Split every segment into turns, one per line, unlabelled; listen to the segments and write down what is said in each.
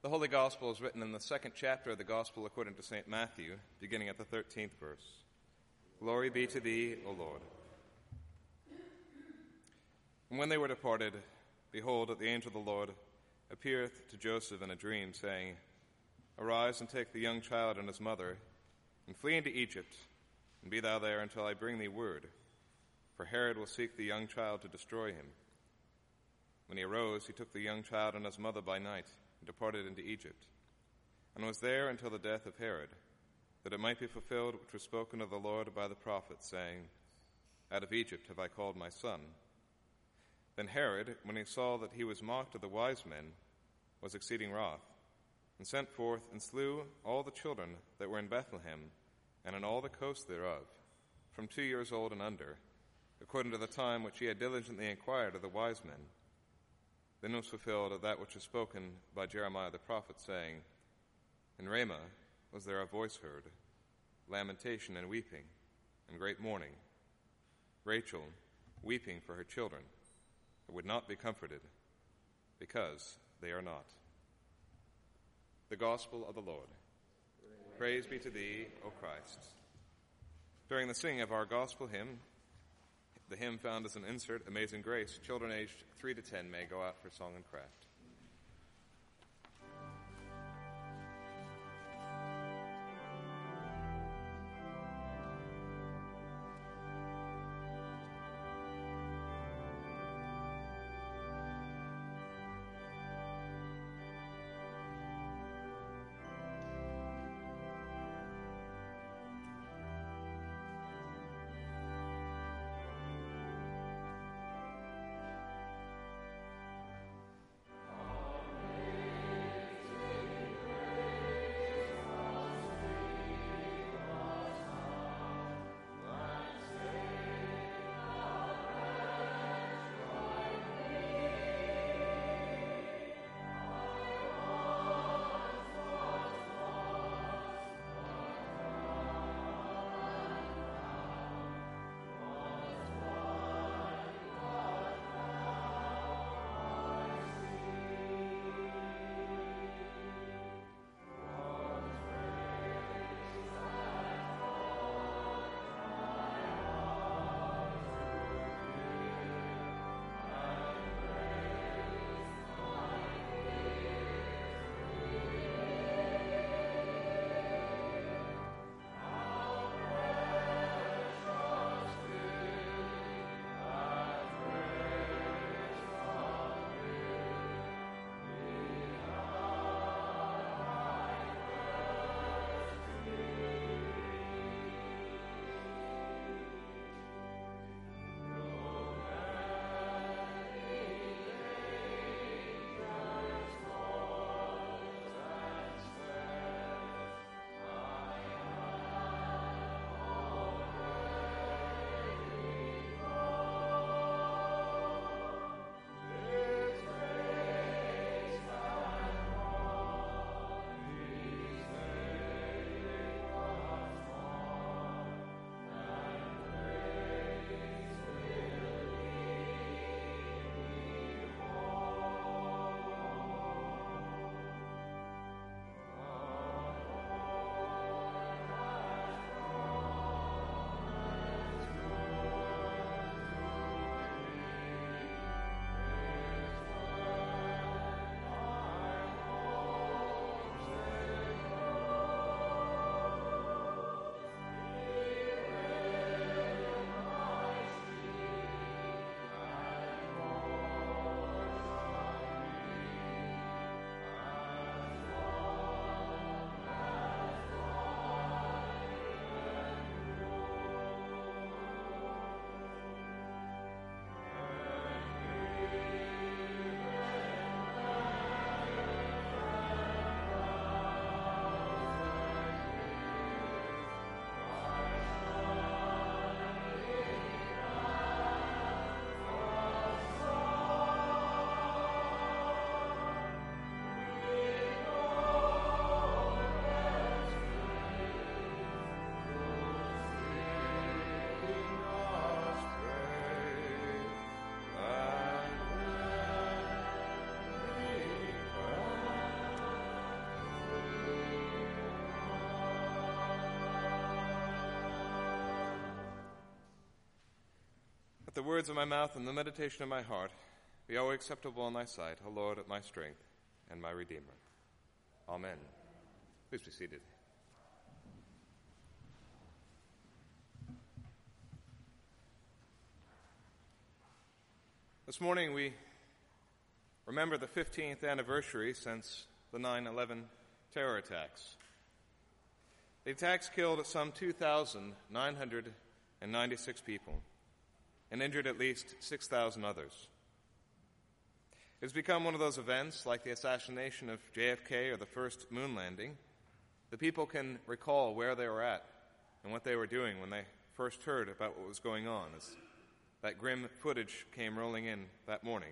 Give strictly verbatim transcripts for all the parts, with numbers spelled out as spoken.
The Holy Gospel is written in the second chapter of the Gospel according to Saint Matthew, beginning at the thirteenth verse. Glory be to thee, O Lord. And when they were departed, behold, the angel of the Lord appeareth to Joseph in a dream, saying, Arise and take the young child and his mother, and flee into Egypt, and be thou there until I bring thee word. For Herod will seek the young child to destroy him. When he arose, he took the young child and his mother by night, and departed into Egypt, and was there until the death of Herod, that it might be fulfilled which was spoken of the Lord by the prophet, saying, Out of Egypt have I called my son. Then Herod, when he saw that he was mocked of the wise men, was exceeding wroth, and sent forth and slew all the children that were in Bethlehem and in all the coast thereof, from two years old and under, according to the time which he had diligently inquired of the wise men. Then was fulfilled that which was spoken by Jeremiah the prophet, saying, In Ramah was there a voice heard, lamentation and weeping, and great mourning, Rachel weeping for her children, but would not be comforted, because they are not. The Gospel of the Lord. Praise be to thee, O Christ. During the singing of our Gospel hymn, the hymn found as an insert, Amazing Grace, children aged three to ten may go out for song and craft. Let the words of my mouth and the meditation of my heart be always acceptable in thy sight, O Lord, my strength and my Redeemer. Amen. Please be seated. This morning we remember the fifteenth anniversary since the nine eleven terror attacks. The attacks killed some two thousand nine hundred ninety-six people and injured at least six thousand others. It has become one of those events, like the assassination of J F K or the first moon landing, that people can recall where they were at and what they were doing when they first heard about what was going on, as that grim footage came rolling in that morning.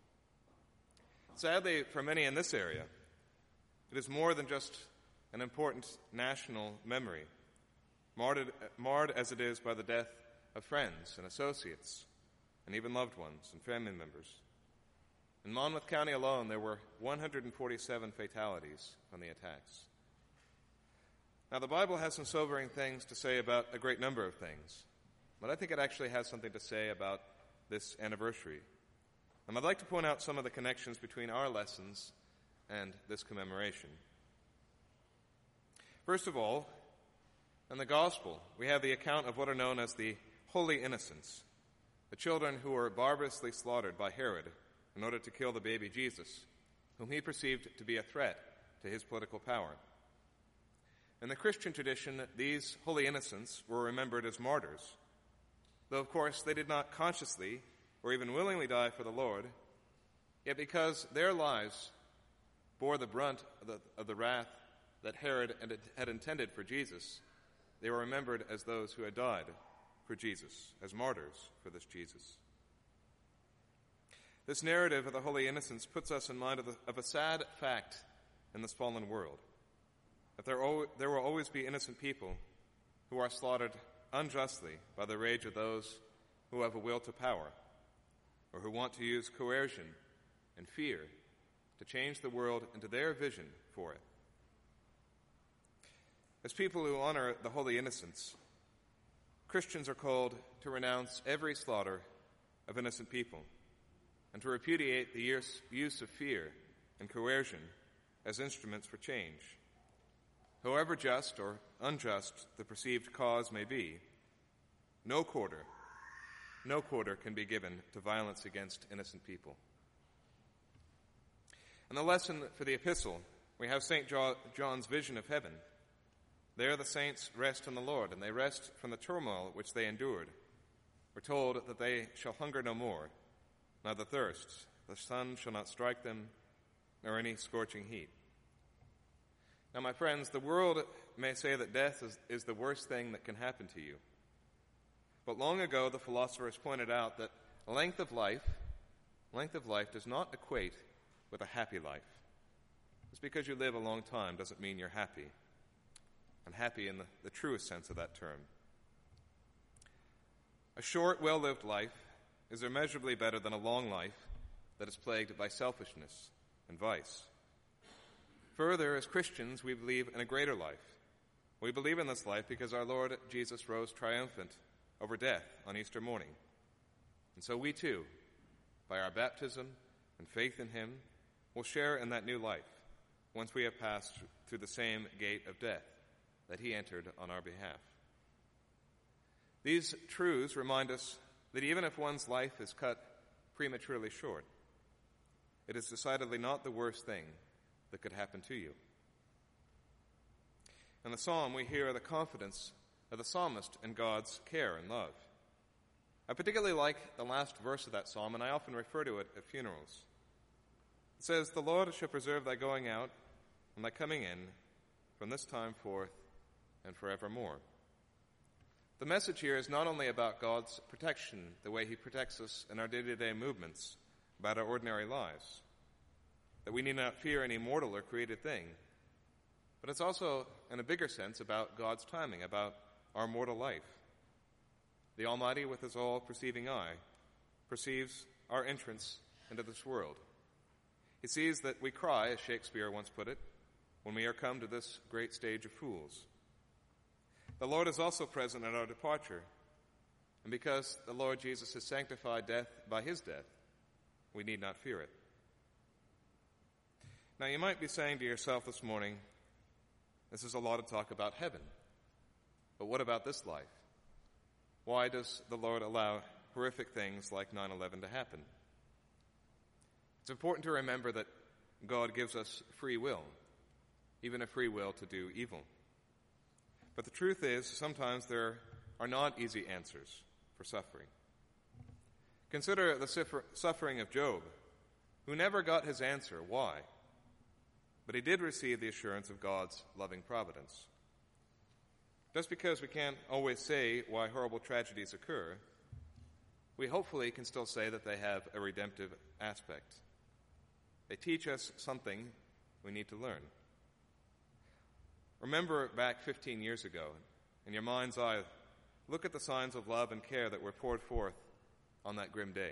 Sadly, for many in this area, it is more than just an important national memory, marred, marred as it is by the death of friends and associates, and even loved ones and family members. In Monmouth County alone, there were one hundred forty-seven fatalities from the attacks. Now, the Bible has some sobering things to say about a great number of things, but I think it actually has something to say about this anniversary. And I'd like to point out some of the connections between our lessons and this commemoration. First of all, in the Gospel, we have the account of what are known as the Holy Innocents, the children who were barbarously slaughtered by Herod in order to kill the baby Jesus, whom he perceived to be a threat to his political power. In the Christian tradition, these holy innocents were remembered as martyrs, though of course they did not consciously or even willingly die for the Lord, yet because their lives bore the brunt of the, of the wrath that Herod had intended for Jesus, they were remembered as those who had died for Jesus, as martyrs for this Jesus. This narrative of the Holy Innocents puts us in mind of, the, of a sad fact in this fallen world, that there, o- there will always be innocent people who are slaughtered unjustly by the rage of those who have a will to power, or who want to use coercion and fear to change the world into their vision for it. As people who honor the Holy Innocents, Christians are called to renounce every slaughter of innocent people and to repudiate the use of fear and coercion as instruments for change. However just or unjust the perceived cause may be, no quarter, no quarter can be given to violence against innocent people. In the lesson for the epistle, we have Saint John's vision of heaven. There the saints rest in the Lord, and they rest from the turmoil which they endured. We're told that they shall hunger no more, neither thirst. The sun shall not strike them, nor any scorching heat. Now, my friends, the world may say that death is, is the worst thing that can happen to you. But long ago, the philosophers pointed out that length of life, length of life does not equate with a happy life. Just because you live a long time doesn't mean you're happy. And happy in the, the truest sense of that term. A short, well-lived life is immeasurably better than a long life that is plagued by selfishness and vice. Further, as Christians, we believe in a greater life. We believe in this life because our Lord Jesus rose triumphant over death on Easter morning. And so we too, by our baptism and faith in him, will share in that new life once we have passed through the same gate of death that he entered on our behalf. These truths remind us that even if one's life is cut prematurely short, it is decidedly not the worst thing that could happen to you. In the psalm, we hear the confidence of the psalmist in God's care and love. I particularly like the last verse of that psalm, and I often refer to it at funerals. It says, "The Lord shall preserve thy going out and thy coming in from this time forth and forevermore." The message here is not only about God's protection, the way he protects us in our day-to-day movements, about our ordinary lives, that we need not fear any mortal or created thing, but it's also, in a bigger sense, about God's timing, about our mortal life. The Almighty, with his all-perceiving eye, perceives our entrance into this world. He sees that we cry, as Shakespeare once put it, when we are come to this great stage of fools. The Lord is also present at our departure. And because the Lord Jesus has sanctified death by his death, we need not fear it. Now, you might be saying to yourself this morning, this is a lot of talk about heaven. But what about this life? Why does the Lord allow horrific things like nine eleven to happen? It's important to remember that God gives us free will, even a free will to do evil. But the truth is, sometimes there are not easy answers for suffering. Consider the suffering of Job, who never got his answer, why? But he did receive the assurance of God's loving providence. Just because we can't always say why horrible tragedies occur, we hopefully can still say that they have a redemptive aspect. They teach us something we need to learn. Remember back fifteen years ago, in your mind's eye, look at the signs of love and care that were poured forth on that grim day.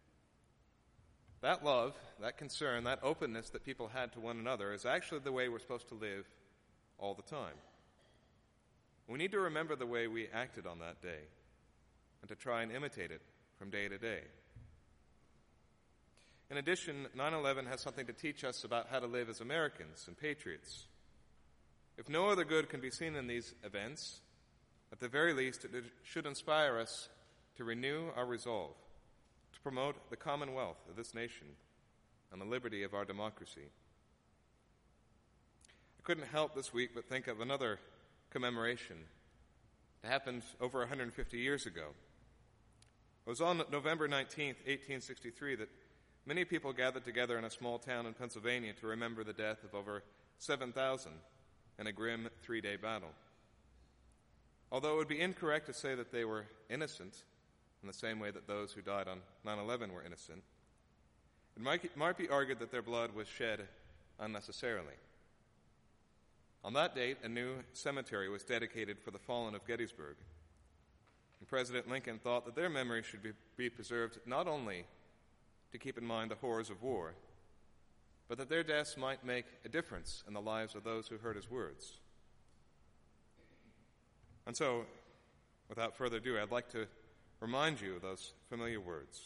That love, that concern, that openness that people had to one another is actually the way we're supposed to live all the time. We need to remember the way we acted on that day and to try and imitate it from day to day. In addition, nine eleven has something to teach us about how to live as Americans and patriots. If no other good can be seen in these events, at the very least, it should inspire us to renew our resolve to promote the commonwealth of this nation and the liberty of our democracy. I couldn't help this week but think of another commemoration that happened over one hundred fifty years ago. It was on November nineteenth, eighteen sixty-three, that many people gathered together in a small town in Pennsylvania to remember the death of over seven thousand in a grim three-day battle. Although it would be incorrect to say that they were innocent in the same way that those who died on nine eleven were innocent, it might, might be argued that their blood was shed unnecessarily. On that date, a new cemetery was dedicated for the fallen of Gettysburg, and President Lincoln thought that their memory should be, be preserved not only to keep in mind the horrors of war, but that their deaths might make a difference in the lives of those who heard his words. And so, without further ado, I'd like to remind you of those familiar words.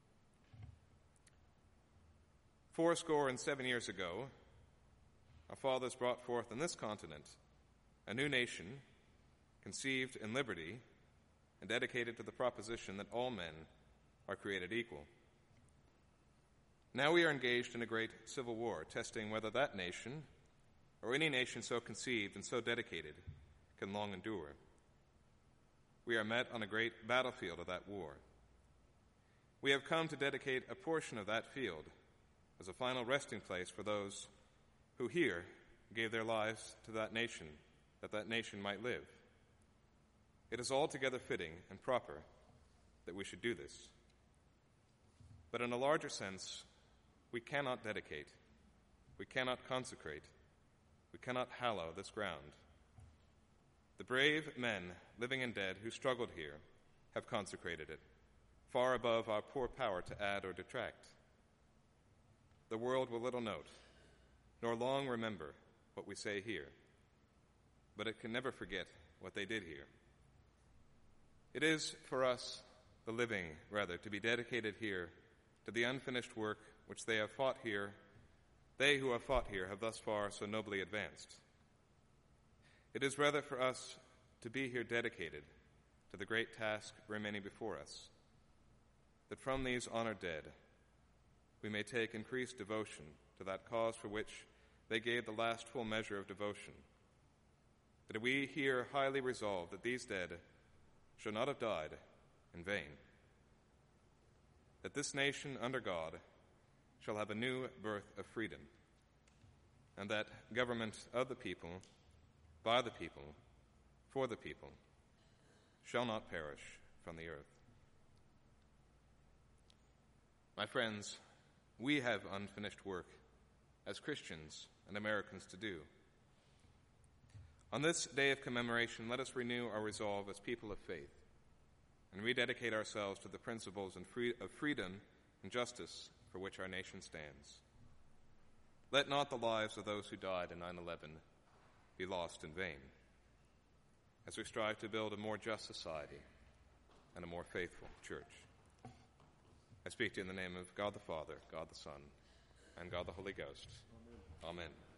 Fourscore and seven years ago, our fathers brought forth in this continent a new nation, conceived in liberty and dedicated to the proposition that all men are created equal. Now we are engaged in a great civil war, testing whether that nation, or any nation so conceived and so dedicated, can long endure. We are met on a great battlefield of that war. We have come to dedicate a portion of that field as a final resting place for those who here gave their lives to that nation, that that nation might live. It is altogether fitting and proper that we should do this. But in a larger sense, we cannot dedicate, we cannot consecrate, we cannot hallow this ground. The brave men, living and dead, who struggled here have consecrated it, far above our poor power to add or detract. The world will little note, nor long remember what we say here, but it can never forget what they did here. It is for us, the living, rather, to be dedicated here to the unfinished work which they have fought here, they who have fought here have thus far so nobly advanced. It is rather for us to be here dedicated to the great task remaining before us, that from these honored dead we may take increased devotion to that cause for which they gave the last full measure of devotion, that we here highly resolve that these dead shall not have died in vain, that this nation under God shall have a new birth of freedom, and that government of the people, by the people, for the people, shall not perish from the earth. My friends, we have unfinished work as Christians and Americans to do. On this day of commemoration, let us renew our resolve as people of faith and rededicate ourselves to the principles and free- of freedom and justice for which our nation stands. Let not the lives of those who died in nine eleven be lost in vain, as we strive to build a more just society, and a more faithful church. I speak to you in the name of God the Father, God the Son, and God the Holy Ghost. Amen. Amen.